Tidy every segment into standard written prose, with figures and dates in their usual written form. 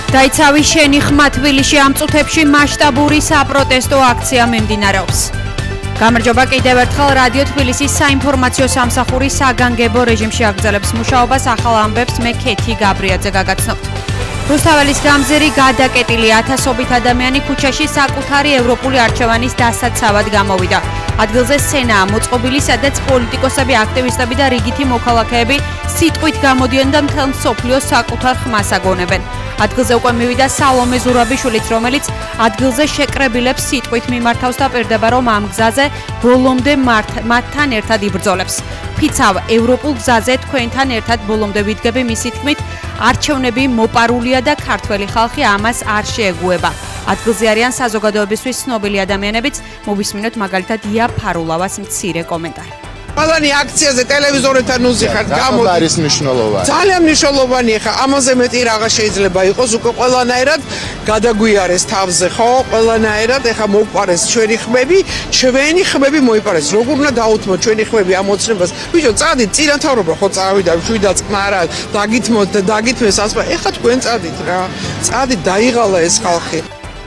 დაიცავი შენი ხმა თბილისში ამ წუთებში მასშტაბური საპროტესტო აქცია მიმდინარეობს. გამარჯობა კიდევ ერთხელ რადიო თბილისის საინფორმაციო სამსახური საგანგებო რეჟიმში აგრძელებს მუშაობას ახალ ამბებს მე ქეთი გაბრიაძე გაგაცნობთ. რუსთაველის გამზირი გადაკეტილი ათასობით ადამიანი ქუჩაში საკუთარი ევროპული არჩევანის დასაცავად გამოვიდა. ადგილზე სცენაა მოწყობილი, სადაც პოლიტიკოსები, აქტივისტები და რიგითი მოქალაქეები სიტყვით გამოდიან და მთელ მსოფლიოს საკუთარ ხმას აგონებენ. ადგილზე უკვე მივიდა სალომე ზურაბიშვილიც, რომელიც ადგილზე შეკრებილებს სიტყვით მიმართავს და პირდება, რომ ამ გზაზე ბოლომდე მათთან ერთად იბრძოლებს. ფიცავ ევროპულ გზაზე თქვენთან ერთად ბოლომდე ვიდგები, მისი თქმით, არჩევნები მოპარულია და ქართველი ხალხი ამას არ შეეგუება. ადგილზე არიან საზოგადოებისთვის ცნობილი ადამიანებიც, მოვისმინოთ მაგალითად ია ფარულავას მცირე კომენტარი. Ყველანი აქციაზე ტელევიზორებთან უზიხართ გამოდი. არის მნიშვნელოვანი. ძალიან მნიშვნელოვანია ხა, ამაზე მეტი რაღაც შეიძლება იყოს, უკვე ყველანაირად გადაგვიარეს თავზე, ხო? ყველანაირად ეხა მოვყარეს ჩვენი ხმები მოიპარეს. როგორ უნდა დაუთმოთ ჩვენი ხმები ამ ოცნებას? ბიჭო, წადით, წინათაურობა ხო წავიდა, შვიდაც ყმარა, დაგითმოთ და დაგითმეს ასპა. ეხა თქვენ წადით რა. წადით, დაიღალა ეს ხალხი.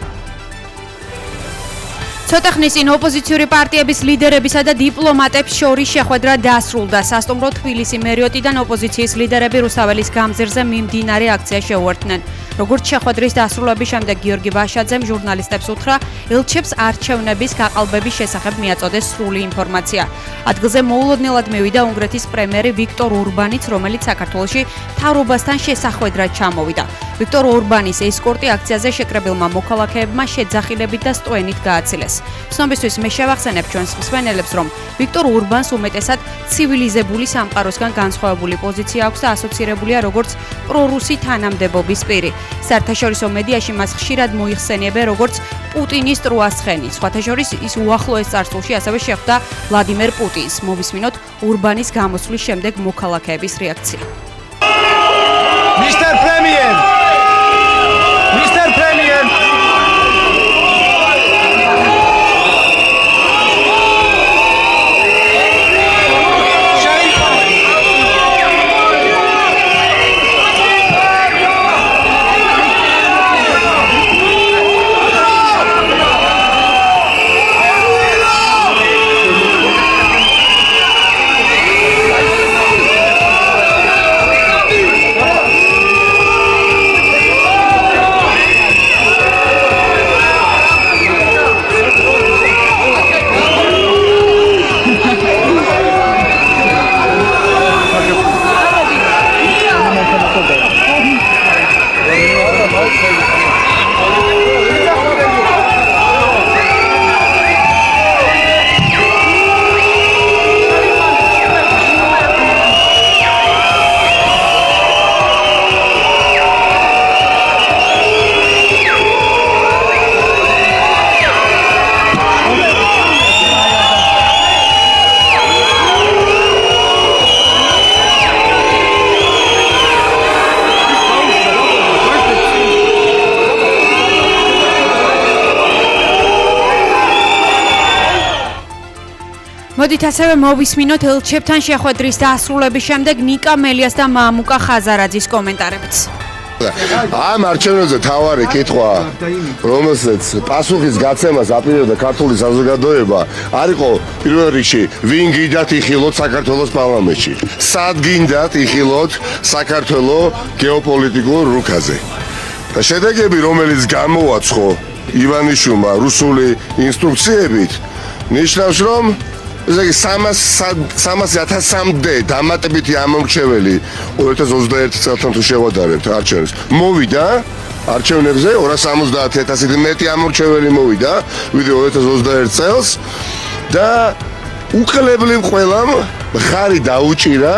ცოტა ხნის წინ ოპოზიციური პარტიების ლიდერებისა და დიპლომატებს შორის შეხვედრა დასრულდა. სასტუმრო თბილისი მერიოტიდან ოპოზიციის ლიდერები რუსთაველის გამზირზე მიმდინარე აქციაში შეუერთდნენ. როგორც შეხვედრის დასრულების შემდეგ გიორგი ბაშაძემ ჟურნალისტებს უთხრა, ელჩებს არჩევნების გაყალბების შესახებ მიაწოდეს სრული ინფორმაცია. ადგილზე მოულოდნელად მივიდა უნგრეთის პრემიერი ვიქტორ ორბანიც, რომელიც საქართველოში მთავრობასთან შესახვედრად ჩამოვიდა. ვიქტორ ორბანის ესკორტი აქციაზე შეკრებილმა მოქალაქეებმა შეძახილებით და სტოენით გააცილეს. ცნობისთვის მე შევახსენებ ჩვენს მსმენელებს, რომ ვიქტორ ორბანს უმეტესად ცივილიზებული სამყაროსგან განსხვავებული პოზიცია აქვს და ასოცირებულია როგორც პრორუსი თანამდებობის პირი. საერთაშორისო მედიაში მას ხშირად მოიხსენიებენ როგორც პუტინის ტროასხენი. სხვათა შორის ის უახლოეს წარსულში ასევე შეხვდა ვლადიმერ პუტინს. მოვისმინოთ ორბანის გამოსვლის შემდეგ მოქალაქეების რეაქცია. Mr. Premier! Mr. Premier! მოდით ასევე მოვისმინოთ ელჩებთან შეხვედრის დასრულების შემდეგ ნიკა მელიას და მამუკა ხაზარაძის კომენტარებიც. ამ არჩევნებზე თავარი კითხვა, რომელსაც პასუხის გაცემას აპირებდა ქართული საზოგადოება, არ იყო პირველ რიგში ვინ გინდათ იხილოთ საქართველოს პარლამენტში. სად გინდათ იხილოთ საქართველოს გეოპოლიტიკურ რუკაზე. და შედეგები, რომელიც გამოაცხო ივანიშვილმა რუსული ინსტრუქციებით, ნიშნავს, რომ ეს იგი 300,000-მდე დამატებითი ამომრჩეველი 2021 წელთან თუ შევადარებთ არჩევნებს. მოვიდა არჩევნებზე 270,000 მეტი ამომრჩეველი მოვიდა, ვიდრე 2021 წელს და უკლებლივ ყველამ მხარი დაუჭირა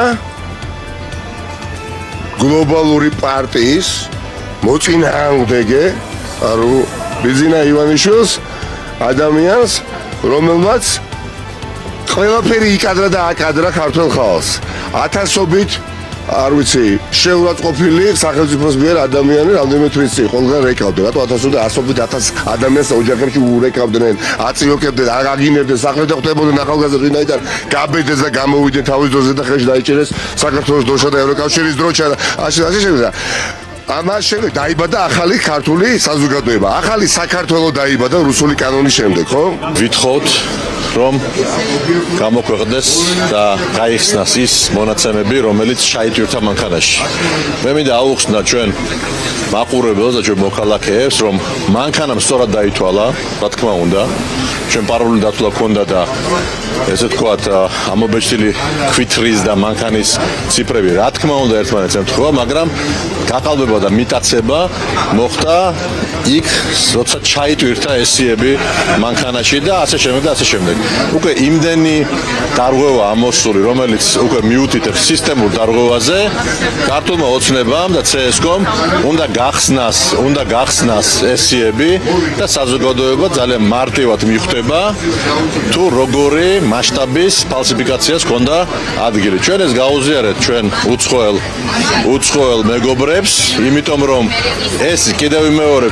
გლობალური პარტიის მოწინააღმდეგე, ანუ ბიზინა ივანიშვილს, ადამიანს, რომელმაც ყველაფერი იკადრა და აკადრა ქართულ ხალხს. ათასობით, არ ვიცი, შეურაცხყოფილი სახელმწიფოს მიერ ადამიანი რამდენიმე თვის წინ ყველგან რეკავდნენ. რატო 1000 და 100 ადამიანს ოჯახებში ურეკავდნენ, აწილოკებდნენ, აგინებდნენ, საქმე და ხდებოდნენ ახალგაზრდა ვინაიდან გაბედეს და გამოვიდნენ თავის დროზე და ხელში დაიჭერეს საქართველოს დროშა და ევროკავშირის დროშა. ასე ამას შემდეგ დაიბადა ახალი ქართული საზოგადოება. ახალი საქართველო დაიბადა რუსული კანონის შემდეგ, ხო? ვითხოვთ რომ გამოქვეყნდეს და გაიხსნას ის მონაცემები, რომელიც ჩაიტვირთა მანქანაში. მე მინდა აუხსნა ჩვენ მაყურებელს და ჩვენ მოქალაქეებს, რომ მანქანამ სწორად დაითვალა, რა თქმა უნდა, ჩვენ პაროლი დათვლა ქონდა და ესე თქვათ ამობეჭდილი ქვითრის და მანქანის ციფრები რა თქმა უნდა ერთმანეთს ემთხვევა, მაგრამ გაყალბება და მიტაცება მოხდა იქ, როცა ჩაიტვირთა ესიები მანქანაში და ასე შემდეგ და ასე შემდეგ. უკვე იმდენი დარღვევა ამოსული, რომელიც უკვე მიუთითებს სისტემურ დარღვევაზე, ქართულმა ოცნებამ და CSGO-მ უნდა გახსნას ესიები და საზოგადოება ძალიან მარტივად მიხვდება თუ როგორი მასშტაბის ფალსიფიკაციას ჰქონდა ადგილი. ჩვენ ეს გაუზიარეთ ჩვენ უცხოელ მეგობრებს, იმიტომ რომ ეს კიდევ ვიმეორებ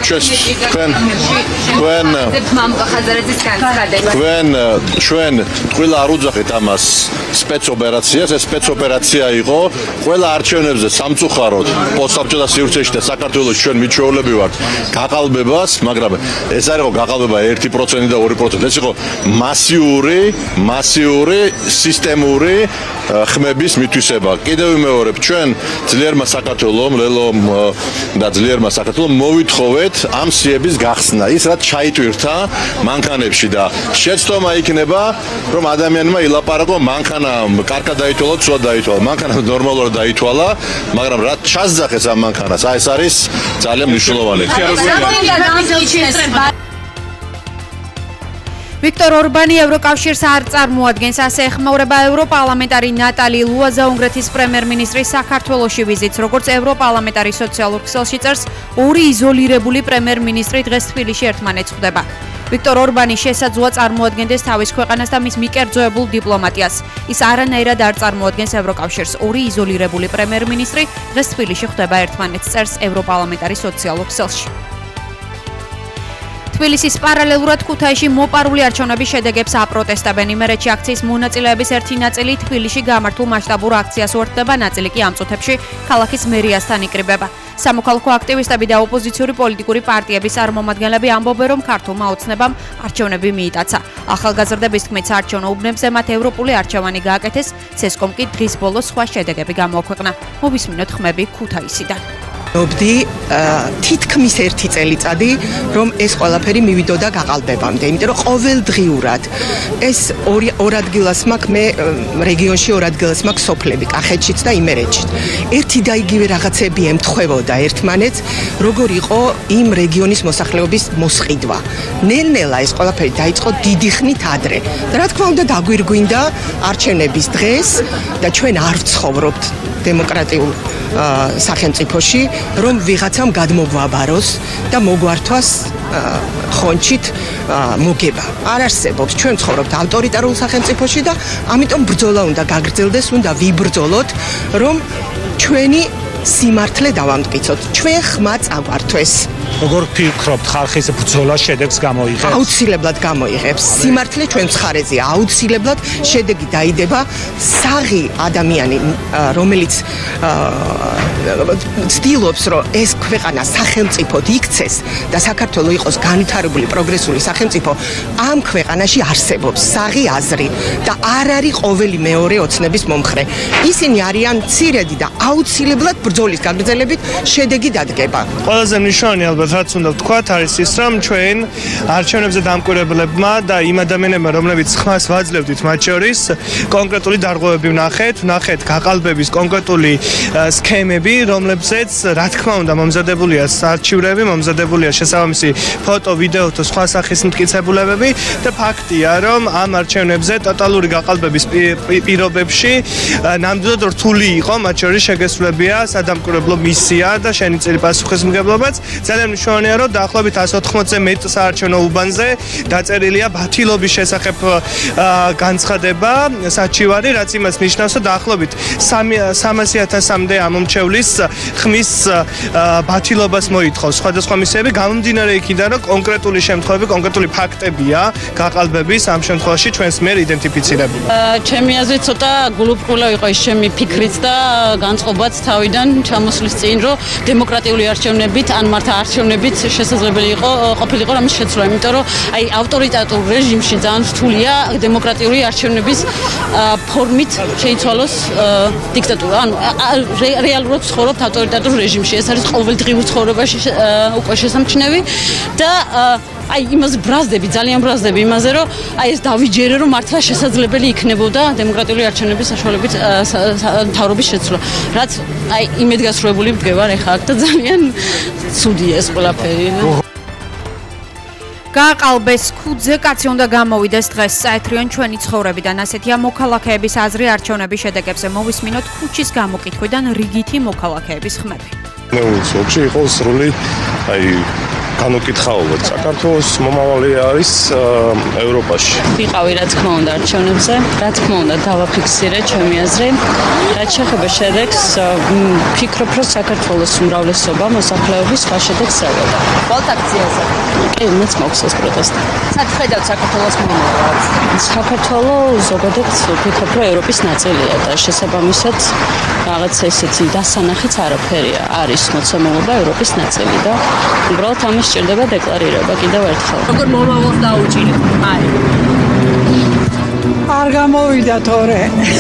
ჩვენ ყველა არ უძახით ამას სპეცოპერაციას, ეს სპეცოპერაცია იყო ყველა არჩევნებზე სამწუხაროდ პოსტსაბჭოთა სივრცეში და საქართველოს ჩვენ მიჩვეულები ვართ გაყალბებას, მაგრამ ეს არ იყო გაყალბება 1% და 2%, ეს იყო მასიური სისტემური ხმების მითვისება. კიდევ ვიმეორებ, ჩვენ ძლიერმა საქართველომ, ლელომ და ძლიერმა საქართველომ მოვითხოვეთ ამ სიების გახსნა, ის რაც ჩაიტვირთა მანქანებში და შეცდომა იქნება, რომ ადამიანმა ილაპარაკო მანქანა კარგად დაითვალა, ცუდად დაითვალა. მანქანა ნორმალურად დაითვალა, მაგრამ რაც ჩასძახეს ამ მანქანას, ეს არის ძალიან მნიშვნელოვანი. ვიქტორ ორბანი ევროკავშირს არ წარმოადგენს, ასე ეხმაურება ევროპარლამენტარი ნატალი ლუაზა უნგრეთის პრემიერ-მინისტრის საქართველოში ვიზიტს. როგორც ევროპარლამენტარი სოციალურ ქსელში წერს, ორი იზოლირებული პრემიერ-მინისტრი დღეს თბილისში ერთმანეთს ხვდება. ვიქტორ ორბანი შესაძლოა წარმოადგენდეს თავის ქვეყანას და მის მიკერძოებულ დიპლომატიას. ის არანაირად არ წარმოადგენს ევროკავშირს. ორი იზოლირებული პრემიერ-მინისტრი დღეს თბილისში ხვდება ერთმანეთს, წერს ევროპარლამენტარი სოციალურ ქსელში. თბილისის პარალელურად ქუთაისში მოპარული არჩევნების შედეგებს აპროტესტებენ. იმერეთში აქციის მონაწილეების ერთი ნაწილი თბილისში გამართულ მასშტაბურ აქციას უერთდება, ნაწილი კი ამ წუთებში ქალაქის მერიასთან იკრიბება. სამოქალაქო აქტივისტები და ოპოზიციური პოლიტიკური პარტიების წარმომადგენლები ამბობენ, რომ ქართულმა ოცნებამ არჩევნები მიიტაცა. ახალგაზრდების თქმით, საარჩევნო უბნებზე მათ ევროპული არჩევანი გააკეთეს, CSGO-მ კი დღის ბოლოს სხვა შედეგები გამოაქვეყნა. მოვისმინოთ ხმები ქუთაისიდან. თითქმის ერთი წელიწადი, რომ ეს ყველაფერი მივიდოდა გაყალბებამდე, იმიტომ რომ ყოველდღიურად ეს ორ ადგილას მაქვს, მე რეგიონში ორ ადგილას მაქვს სოფლები, კახეთშიც და იმერეთშიც. ერთი და იგივე რაღაცები ემთხვეოდა ერთმანეთს, როგორ იყო იმ რეგიონის მოსახლეობის მოსყიდვა. ნელ-ნელა ეს ყველაფერი დაიწყო დიდი ხნით ადრე. და რა თქმა უნდა დაგვირგვინდა არჩევნების დღეს და ჩვენ არ ვცხოვრობთ დემოკრატიულ სახელმწიფოში, რომ ვიღაცამ გადმოგვაბაროს და მოგვართვას ხონჩით მოგება. არ არსებობს. ჩვენ ცხოვრობთ ავტორიტარულ სახელმწიფოში და ამიტომ ბრძოლა უნდა გაგრძელდეს, უნდა ვიბრძოლოთ, რომ ჩვენი სიმართლე დავამტკიცოთ. ჩვენ ხმა წაგვართვეს. როგორ ფიქრობთ, ხალხის ბრძოლა შედეგს გამოიღებს? აუცილებლად გამოიღებს. სიმართლე ჩვენ მხარეზეა, აუცილებლად შედეგი დაიდება. საღი ადამიანი, რომელიც ცდილობს, რომ ეს ქვეყანა სახელმწიფოდ იქცეს და საქართველო იყოს განვითარებული პროგრესული სახელმწიფო, ამ ქვეყანაში არსებობს საღი აზრი და არ არის ყოველი მეორე ოცნების მომხრე. ისინი არიან მცირედი და აუცილებლად ბრძოლის გაგრძელებით შედეგი დადგება. ყველაზე მნიშვნელოვანი ალბათ რაც უნდა ვთქვათ არის ის, რომ ჩვენ არჩევნებზე დამკვირვებლებმა და იმ ადამიანებმა, რომლებიც ხმას ვაძლევდით მათ შორის, კონკრეტული დარღვევები ვნახეთ გაყალბების კონკრეტული სქემები, რომლებზეც რა თქმა უნდა მომზადებულია არჩივრები, მომზადებულია შესაბამისი ფოტო, ვიდეო თუ სხვა სახის მტკიცებულებები და ფაქტია, რომ ამ არჩევნებზე ტოტალური გაყალბების პირობებში ნამდვილად რთული იყო მათ შორის შეგესრულებია სადამკვირვებლო მისია და შენიწერი პასუხისმგებლობაც. ძალიან აღსანიშნავია, რომ დაახლოებით 180-ზე მეტ საარჩევნო უბანზე დაწერილია ბათილობის შესახებ განცხადება საჩივარი, რაც იმას ნიშნავს, რომ დაახლოებით 300,000-მდე ამომრჩევლის ხმის ბათილობას მოითხოვს. სხვადასხვა მისიები გამომდინარე იქიდან, რომ კონკრეტული შემთხვევები, კონკრეტული ფაქტებია გაყალბების ამ შემთხვევაში ჩვენს მიერ იდენტიფიცირებული. ჩემი აზრით ცოტა გულუბრყვილო იყო ის ჩემი ფიქრიც და განწყობაც თავიდან ჩამოსulis წინ, რომ დემოკრატიული არჩევნებით ან მართა არჩევნებით შესაძლებელი ყოფილიყო რამის შეცვლა, იმიტომ რომ აი ავტორიტარულ რეჟიმში ძალიან რთულია დემოკრატიული არჩევნების ფორმით შეიცვალოს დიქტატურა. ანუ რეალურად ცხოვრობთ ავტორიტარულ რეჟიმში. ეს არის ყოველდღიურ ცხოვრებაში უკვე შესამჩნევი და აი იმას ბრაზდები, ძალიან ბრაზდები იმაზე, რომ აი ეს დავიჯერე, რომ მართლა შესაძლებელი იქნებოდა დემოკრატიული არჩევნების საშუალებით მთავრობის შეცვლა. რაც აი იმედგასრუებული მდგევარ ახლა აქ და ძალიან ცუდია ეს ყველაფერი. გაყალბეს ქუდზე კაცი უნდა გამოვიდეს დღეს საეთრიონ ჩვენი ცხოვრებიდან. ასეთია მოქალაქეების აზრი არჩევნების შედეგებზე. მოვისმინოთ ქუჩის გამოკითხვიდან რიგითი მოქალაქეების ხმები. ნეულსოჩი იყო სრული აი განუკითხაობად საქართველოს მომავალი არის ევროპაში. ვიყავი რა თქმა უნდა არჩევნებზე, რა თქმა უნდა დავაფიქსირე ჩემი აზრი. რაც შეეხება შედეგს, ვფიქრობ, რომ საქართველოს უმრავლესობა მოსახლეობის სხვა შედეგს ელოდა. ყოველ აქციაზე. კი, მეც მაქვს ეს პროტესტი. სად ხედავთ საქართველოს მომავალს? საქართველოს ზოგადად ვფიქრობ, რომ ევროპის ნაწილია და შესაბამისად რაღაც ესეთი დასანახიც არაფერია. არის მოცემულობა ევროპის ნაწილი და უბრალოდ ამას სჭირდება დეკლარირება კიდევ ერთხელ. როგორ მომავალს დაუჭირეთ? აი. არ გამოვიდა თორე.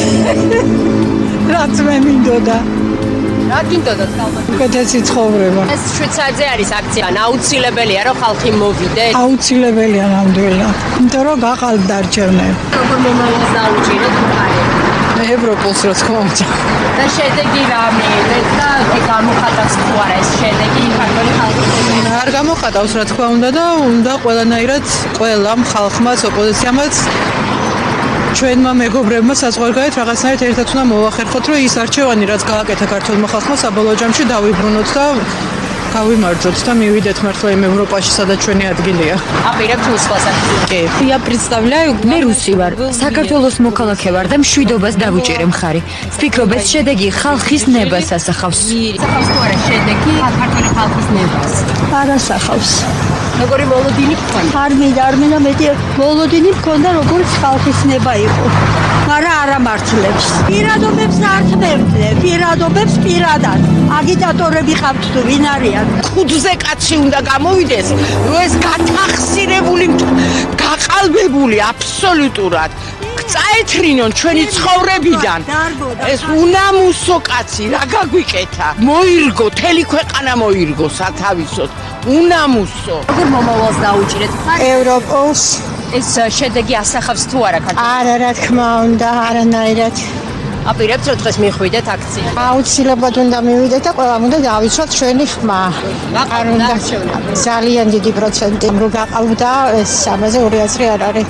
რაც მე მინდოდა. რა გინდოდათ ალბათ? უკეთესი ცხოვრება. ეს შვეიცარიაზე არის აქცია, აუცილებელია რომ ხალხი მოვიდეს. აუცილებელია ნამდვილად. იმიტომ რომ გაყალბდა არჩევნები. როგორ მომავალს დაუჭირეთ? აი. ევროპულს რა თქმა უნდა. და შედეგი რამე და გამოხატავს თუ არა ეს შედეგი ქართული ხალხის? არ გამოხატავს რა თქმა უნდა და უნდა ყველანაირად ყველამ ხალხმაც ოპოზიციამაც ჩვენმა მეგობრებმა საზღვარგარეთ რაღაცნაირად ერთად უნდა მოვახერხოთ, რომ ის არჩევანი რაც გააკეთა ქართულმა ხალხმა საბოლოო ჯამში დავიბრუნოთ და გავიმარჯვოთ და მივიდეთ მართლა იმ ევროპაში, სადაც ჩვენი ადგილია. აპირებთ უსვლას აქ. Я представляю, მე რუსი ვარ. საქართველოს მოქალაქე ვარ და მშვიდობას დავუჭერე მხარი. ვფიქრობ, ეს შედეგი ხალხის ნებას ასახავს. ასახავს თუ არა შედეგი ქართული ხალხის ნებას? არ ასახავს. როგორი მოლოდინი გქონდა? არ მინდა მეტი მოლოდინი გქონდა, როგორც ხალხის ნება იყო. მაგრამ არ ამართლებს. პირადობებს არ თმევდნენ, პირადობებს პირადად. აგიტატორები ყავთ თუ ვინ არიან? ქუდზე კაცი უნდა გამოვიდეს, რომ ეს გათახსირებული, გაყალბებული აბსოლუტურად წაეთრინონ ჩვენი ცხოვრებიდან. ეს უნამუსო კაცი რა გაგვიკეთა? მოირგო, თელი ქვეყანა მოირგო სათავისოდ. უნამუსო. როგორ მომავალს დაუჭირეთ? ევროპულს ეს შედეგი ასახავს თუ არა ქართულ? არა რა თქმა უნდა, არანაირად. აპირებთ რომ დღეს მიხვიდეთ აქცია? აუცილებლად უნდა მივიდეთ და ყველამ უნდა დავიცვათ ჩვენი ხმა. არ უნდა ძალიან დიდი პროცენტი რო გაყავდა, ეს ამაზე ორი აზრი არ არის.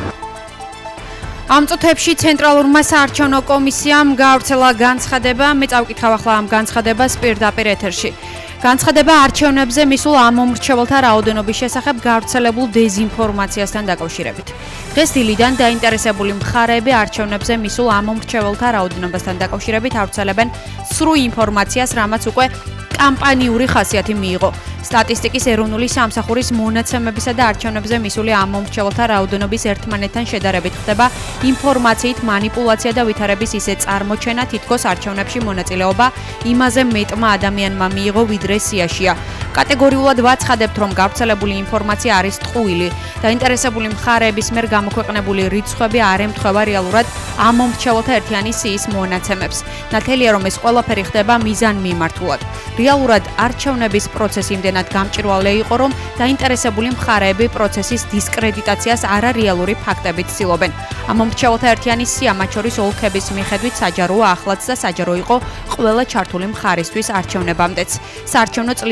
ამ წუთებში ცენტრალურმა საარჩევნო კომისიამ გავრცელა განცხადება, მე წავკითხავ ახლა ამ განცხადებას პირდაპირ ეთერში. განცხადება არჩევნებზე მისულ ამომრჩეველთა რაოდენობის შესახებ გავრცელებულ დეზინფორმაციასთან დაკავშირებით. დღეს დილიდან დაინტერესებული მხარეები არჩევნებზე მისულ ამომრჩეველთა რაოდენობასთან დაკავშირებით ავრცელებენ სრულ ინფორმაციას, რამაც უკვე კამპანიური ხასიათი მიიღო. სტატისტიკის ეროვნული სამსახურის მონაცემებისა და არჩევნებზე მისული ამომრჩეველთა რაოდენობის ერთმანეთთან შედარებით ხდება ინფორმაციით მანიპულაცია და ვითარების ისე წარმოჩენა, თითქოს არჩევნებში მონაწილეობა იმაზე მეტმა ადამიანმა მიიღო, ვიდრე სიაშია. კატეგორიულად ვაცხადებთ, რომ გავრცელებული ინფორმაცია არის ტყუილი. დაინტერესებული მხარეების მიერ გამოქვეყნებული რიცხვები არ ემთხვევა რეალურად ამომრჩეველთა ერთიანი სიის მონაცემებს. ნათელია, რომ ეს ყველაფერი ხდება მიზანმიმართულად. რეალურად არჩევნების პროცესი იმდენად გამჭვირვალე იყო, რომ დაინტერესებული მხარეები პროცესის დისკრედიტაციას არარეალური ფაქტებით ცდილობენ. ამომრჩეველთა ერთიანი სია, მათ შორის ოლქების მიხედვით საჯაროა ახლაც და საჯარო იყო ყველა ჩართული მხარისთვის არჩევნებამდეც. საარჩევნო წლის მანძილზე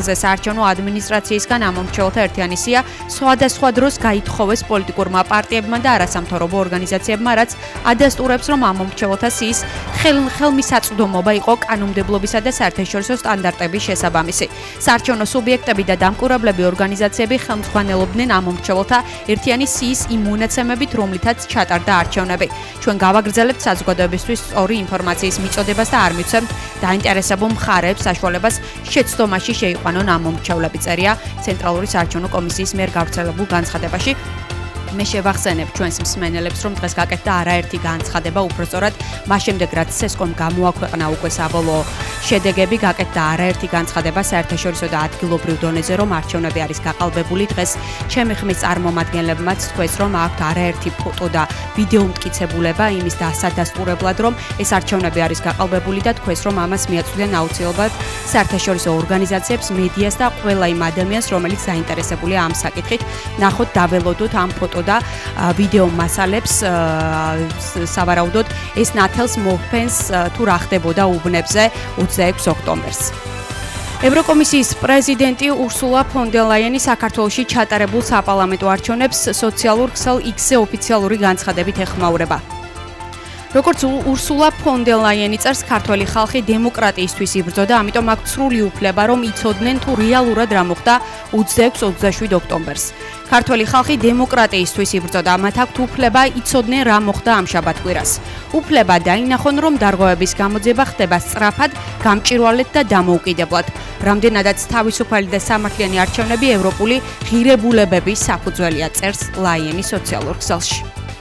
ადგილზე საარჩევნო ადმინისტრაციისგან ამომრჩეველთა ერთიანი სია სხვადასხვა დროს გაითხოვეს პოლიტიკურმა პარტიებმა და არასამთავრობო ორგანიზაციებმა, რაც ადასტურებს, რომ ამომრჩეველთა სიის ხელმისაწვდომობა იყო კანონმდებლობისა და საერთაშორისო სტანდარტების შესაბამისი. საარჩევნო სუბიექტები და დამკვირვებლები ორგანიზაციები ხელმძღვანელობდნენ ამომრჩეველთა ერთიანი სიის იმ მონაცემებით, რომლითაც ჩატარდა არჩევნები. ჩვენ გავაგრძელებთ საზოგადოებისთვის სწორი ინფორმაციის მიწოდებას და არ მივცემთ დაინტერესებულ მხარეებს საშუალებას შეცდომაში შეიყვანონ ამომრჩევლები, წერია ცენტრალური საარჩევნო კომისიის მიერ გავრცელებულ განცხადებაში. მე შევახსენებ ჩვენს მსმენელებს, რომ დღეს გაკეთდა არაერთი განცხადება, უბრალოდ მას შემდეგ რაც სესკომ გამოაქვეყნა უკვე საბოლოო შედეგები, გაკეთდა არაერთი განცხადება საერთაშორისო და ადგილობრივ დონეზე, რომ არჩევნები არის გაყალბებული. დღეს ჩემი ხმის წარმომადგენლებმაც თქვეს, რომ აქვთ არაერთი ფოტო და ვიდეო მტკიცებულება იმის დასადასტურებლად, რომ ეს არჩევნები არის გაყალბებული და თქვეს, რომ ამას მიაწვდიან აუცილებლად საერთაშორისო ორგანიზაციებს, მედიას და ყველა იმ ადამიანს, რომელიც დაინტერესებულია ამ საკითხით. ნახოთ, დაველოდოთ ამ ფოტო და ვიდეო მასალებს, სავარაუდოდ ეს ნათელს მოჰფენს თუ რა ხდებოდა უბნებზე 26 ოქტომბერს. ევროკომისიის პრეზიდენტი ურსულა ფონ დერ ლაიენი საქართველოში ჩატარებულ საპარლამენტო არჩევნებს სოციალურ ქსელ X-ზე ოფიციალური განცხადებით ეხმაურება. როგორც ურსულა ფონ დერ ლაიენი წერს, ქართველი ხალხი დემოკრატიისთვის იბრძოდა, ამიტომ აქვთ სრული უფლება, რომ იცოდნენ თუ რეალურად რა მოხდა 26-27 ოქტომბერს. ქართველი ხალხი დემოკრატიისთვის იბრძოდა, მათ აქვთ უფლება იცოდნენ რა მოხდა ამ შაბათკვირას. უფლება დაინახონ, რომ დარღვევების გამოძიება ხდება სწრაფად, გამჭვირვალედ და დამოუკიდებლად. რამდენადაც თავისუფალი და სამართლიანი არჩევნები ევროპული ღირებულებების საფუძველია, წერს ლაიენი სოციალურ ქსელში.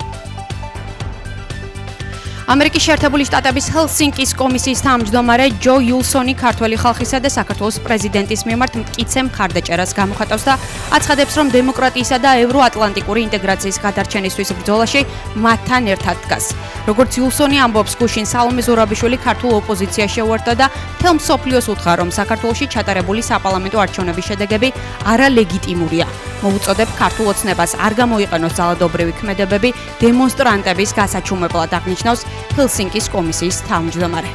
ამერიკის შეერთებული შტატების ჰელსინკის კომისიის თავმჯდომარე ჯო იულსონი ქართველი ხალხისა და საქართველოს პრეზიდენტის მიმართ მტკიცე მხარდაჭერას გამოხატავს და აცხადებს, რომ დემოკრატიისა და ევროატლანტიკური ინტეგრაციის გადარჩენისთვის ბრძოლაში მათთან ერთად დგას. როგორც იულსონი ამბობს, გუშინ სალომე ზურაბიშვილი ქართულ ოპოზიციაში შეუერთდა და მთელ მსოფლიოს უთხრა, რომ საქართველოში ჩატარებული საპარლამენტო არჩევნების შედეგები არალეგიტიმურია. მოუწოდებ ქართულ ოცნებას არ გამოიყენოს ძალადობრივი ქმედებები დემონსტრანტების გასაჩუმებლად, აღნიშნავს ჰელსინკის კომისიის თავმჯდომარე.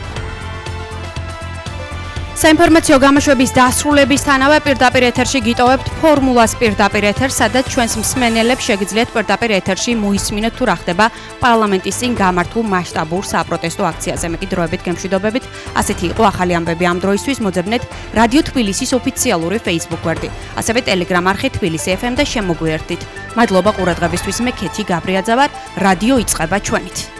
საინფორმაციო გამოშვების დასრულებისთანავე პირდაპირ ეთერში გიტოვებთ ფორმულას პირდაპირ ეთერს, სადაც ჩვენს მსმენელებს შეგიძლიათ პირდაპირ ეთერში მოისმინოთ თუ რა ხდება პარლამენტის წინ გამართულ მასშტაბურ საპროტესტო აქციაზე. მე კი დროებით გემშვიდობებით. ასეთი იყო ახალი ამბები ამ დროისთვის. მოძებნეთ რადიო თბილისის ოფიციალური Facebook გვერდი, ასევე Telegram არხი თბილისი FM და შემოგვიერთდით. მადლობა ყურადღებისთვის. მე ქეთი გაბრიაძე ვარ. რადიო იწყება ჩვენით.